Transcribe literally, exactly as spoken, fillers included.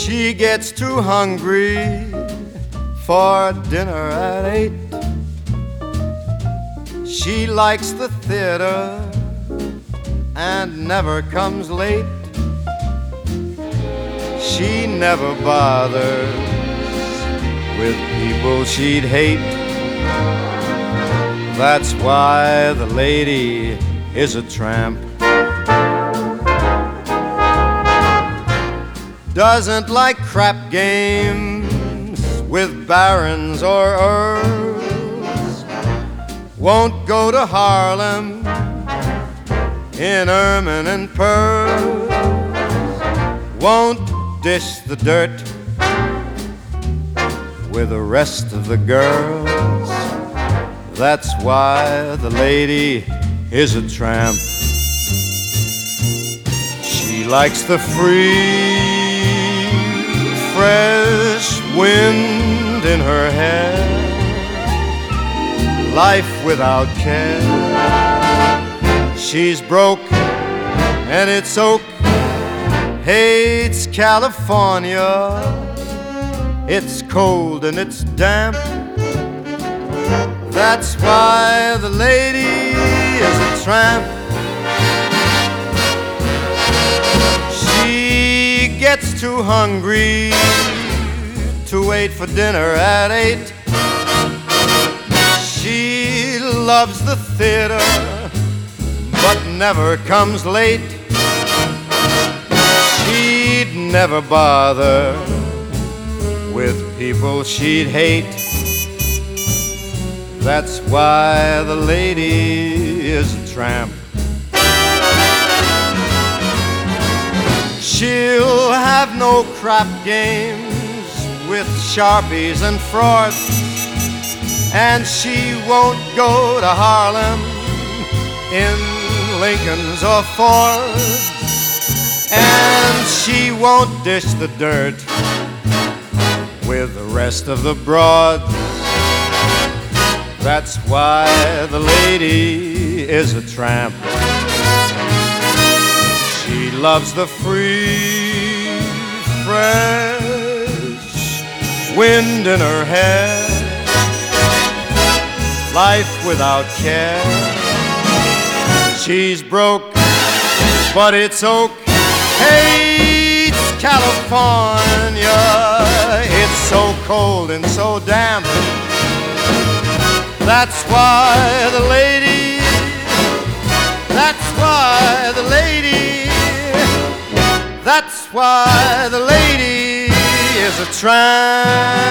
She gets too hungry for dinner at eight. She likes the theater and never comes late. She never bothers with people she'd hate. That's why the lady is a tramp. Doesn't like crap games with barons or earls. Won't go to Harlem in ermine and pearls. Won't dish the dirt with the rest of the girls. That's why the lady is a tramp. She likes the free, fresh wind in her hair, life without care. She's broke and it's oak, hates California. It's cold and it's damp. That's why the lady is a tramp. She gets too hungry to wait for dinner at eight. She loves the theater but never comes late. She'd never bother with people she'd hate. That's why the lady is a tramp. She'll have no crap games with Sharpies and frauds, and she won't go to Harlem in Lincolns or Fords, and she won't dish the dirt with the rest of the broads. That's why the lady is a tramp. She loves the free, fresh wind in her hair, life without care. She's broke, but it's oak, hates California. It's so cold and so damp. That's why the lady, that's why the lady, that's why the lady is a tramp.